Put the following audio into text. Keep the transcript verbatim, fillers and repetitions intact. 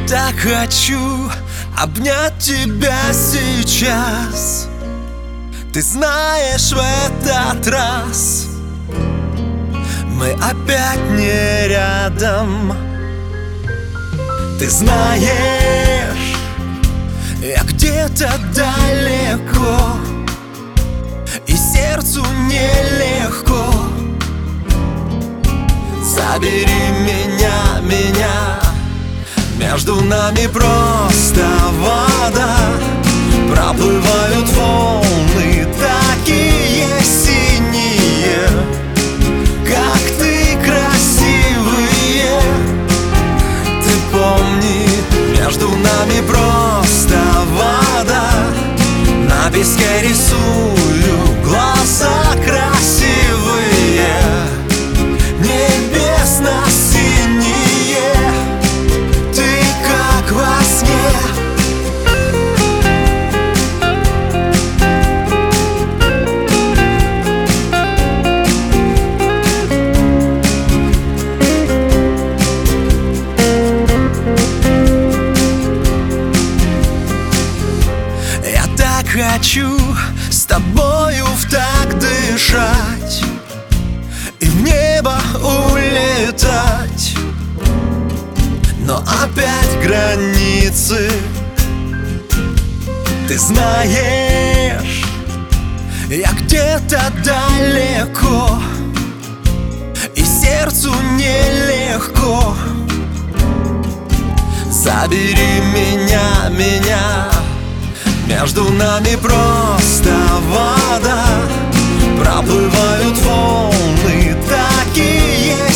так хочу обнять тебя сейчас. Ты знаешь, в этот раз мы опять не рядом. Ты знаешь, я где-то далеко, и сердцу нелегко. Забери меня, меня, между нами просто вода. Проплывают волны такие синие, как ты красивые. Ты помни, между нами просто вода. На песке рисую глаза красивые, небесно-синие. Ты как во сне. Я так хочу с тобою в так дышать и в небо улетать, но опять границы. Ты знаешь, я где-то далеко, и сердцу нелегко. Забери меня, меня, между нами просто вода. Проплывают волны такие